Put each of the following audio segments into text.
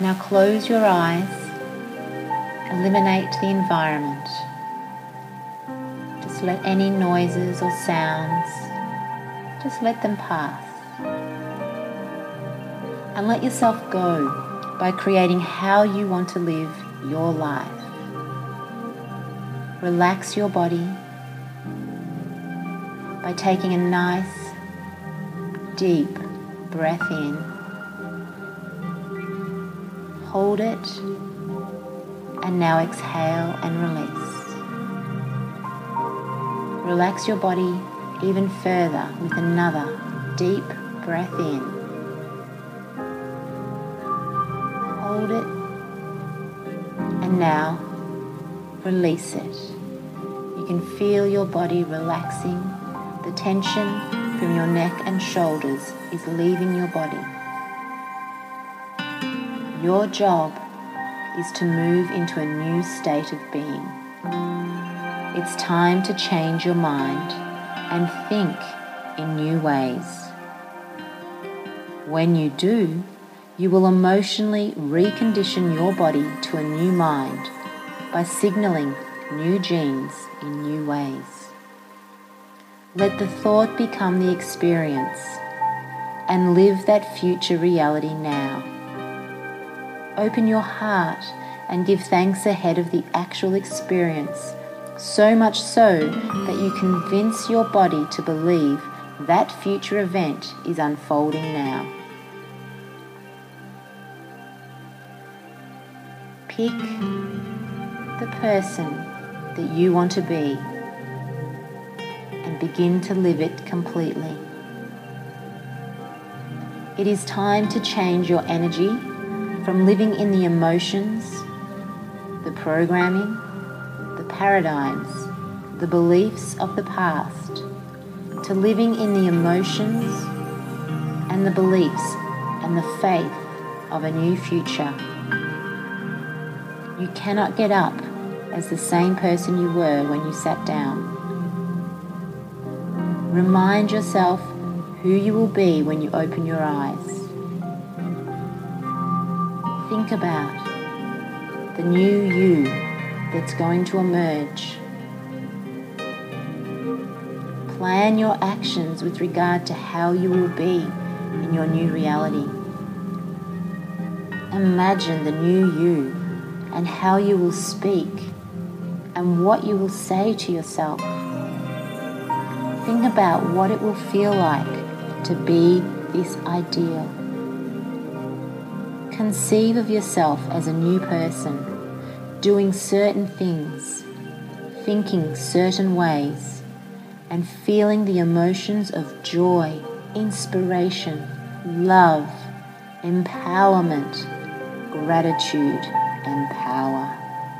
Now close your eyes, eliminate the environment. Just let any noises or sounds, just let them pass. And let yourself go by creating how you want to live your life. Relax your body by taking a nice, deep breath in. Hold it, and now exhale and release. Relax your body even further with another deep breath in. Hold it, and now release it. You can feel your body relaxing. The tension from your neck and shoulders is leaving your body. Your job is to move into a new state of being. It's time to change your mind and think in new ways. When you do, you will emotionally recondition your body to a new mind by signaling new genes in new ways. Let the thought become the experience and live that future reality now. Open your heart and give thanks ahead of the actual experience, so much so that you convince your body to believe that future event is unfolding now. Pick the person that you want to be and begin to live it completely. It is time to change your energy from living in the emotions, the programming, the paradigms, the beliefs of the past, to living in the emotions and the beliefs and the faith of a new future. You cannot get up as the same person you were when you sat down. Remind yourself who you will be when you open your eyes. Think about the new you that's going to emerge. Plan your actions with regard to how you will be in your new reality. Imagine the new you and how you will speak and what you will say to yourself. Think about what it will feel like to be this ideal. Conceive of yourself as a new person, doing certain things, thinking certain ways, and feeling the emotions of joy, inspiration, love, empowerment, gratitude, and power.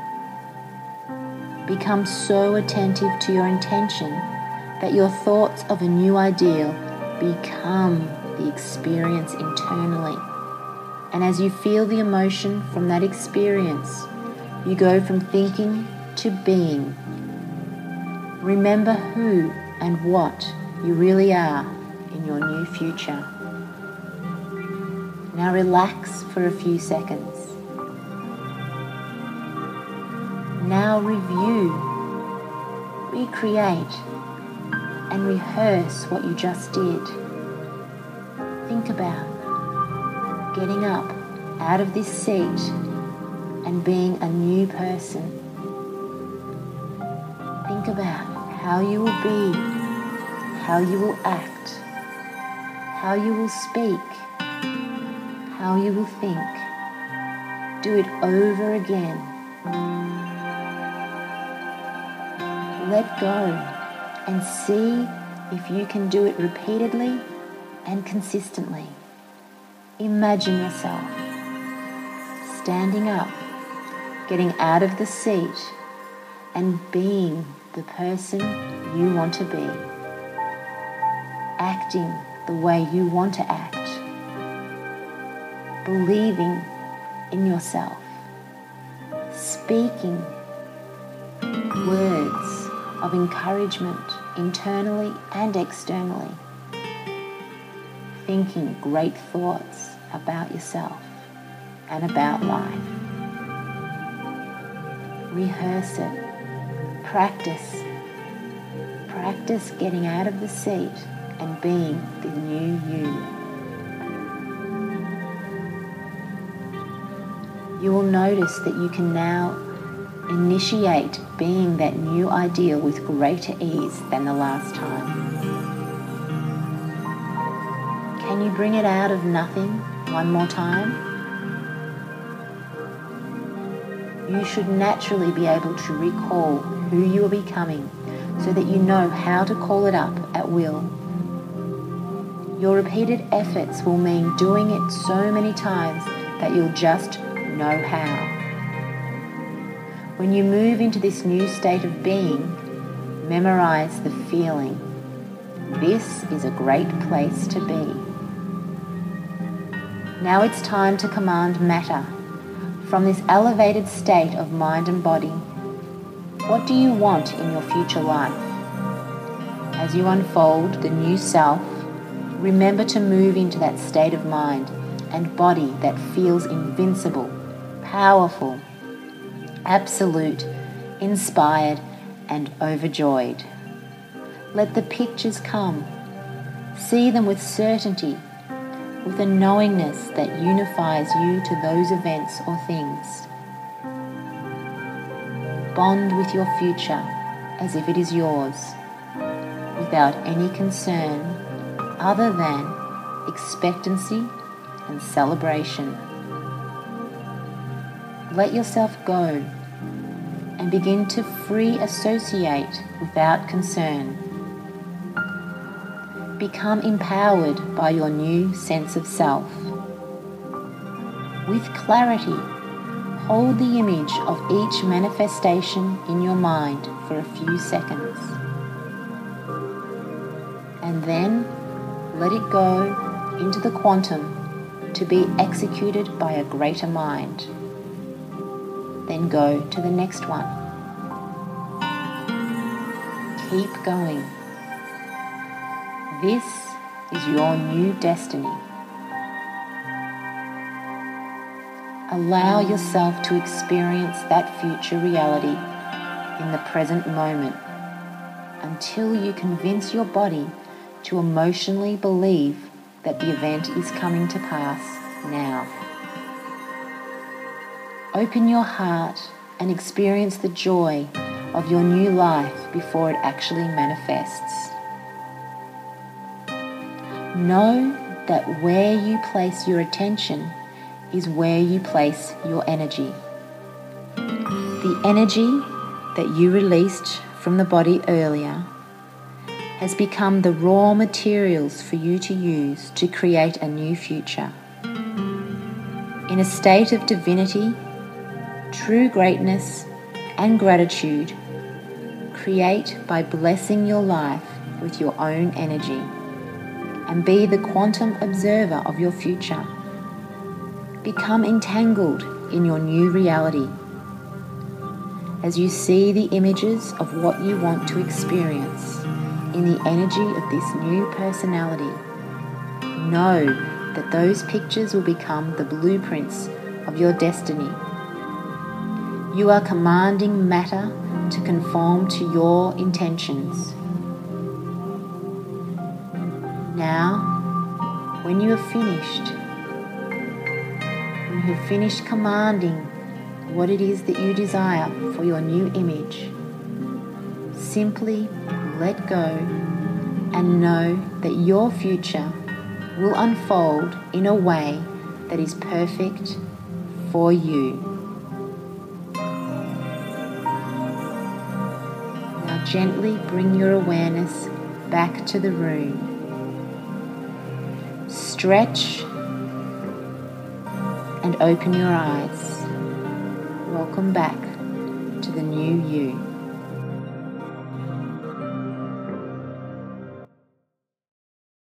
Become so attentive to your intention that your thoughts of a new ideal become the experience internally. And as you feel the emotion from that experience, you go from thinking to being. Remember who and what you really are in your new future. Now relax for a few seconds. Now review, recreate, and rehearse what you just did. Think about getting up out of this seat and being a new person. Think about how you will be, how you will act, how you will speak, how you will think. Do it over again. Let go and see if you can do it repeatedly and consistently. Imagine yourself standing up, getting out of the seat, and being the person you want to be. Acting the way you want to act. Believing in yourself. Speaking words of encouragement internally and externally. Thinking great thoughts about yourself. and about life. Rehearse it. Practice. Practice getting out of the seat and being the new you. You will notice that you can now initiate being that new ideal with greater ease than the last time. Can you bring it out of nothing one more time? You should naturally be able to recall who you are becoming so that you know how to call it up at will. Your repeated efforts will mean doing it so many times that you'll just know how. When you move into this new state of being, memorize the feeling. This is a great place to be. Now it's time to command matter. From this elevated state of mind and body, what do you want in your future life? As you unfold the new self, remember to move into that state of mind and body that feels invincible, powerful, absolute, inspired, and overjoyed. Let the pictures come. See them with certainty, with a knowingness that unifies you to those events or things. Bond with your future as if it is yours, without any concern other than expectancy and celebration. Let yourself go and begin to free associate without concern. Become empowered by your new sense of self. With clarity, hold the image of each manifestation in your mind for a few seconds. And then let it go into the quantum to be executed by a greater mind. Then go to the next one. Keep going. This is your new destiny. Allow yourself to experience that future reality in the present moment until you convince your body to emotionally believe that the event is coming to pass now. Open your heart and experience the joy of your new life before it actually manifests. Know that where you place your attention is where you place your energy. The energy that you released from the body earlier has become the raw materials for you to use to create a new future. In a state of divinity, true greatness, and gratitude, create by blessing your life with your own energy. And be the quantum observer of your future. Become entangled in your new reality. As you see the images of what you want to experience in the energy of this new personality, know that those pictures will become the blueprints of your destiny. You are commanding matter to conform to your intentions. Now, when you have finished commanding what it is that you desire for your new image, simply let go and know that your future will unfold in a way that is perfect for you. Now gently bring your awareness back to the room. Stretch and open your eyes. Welcome back to the new you.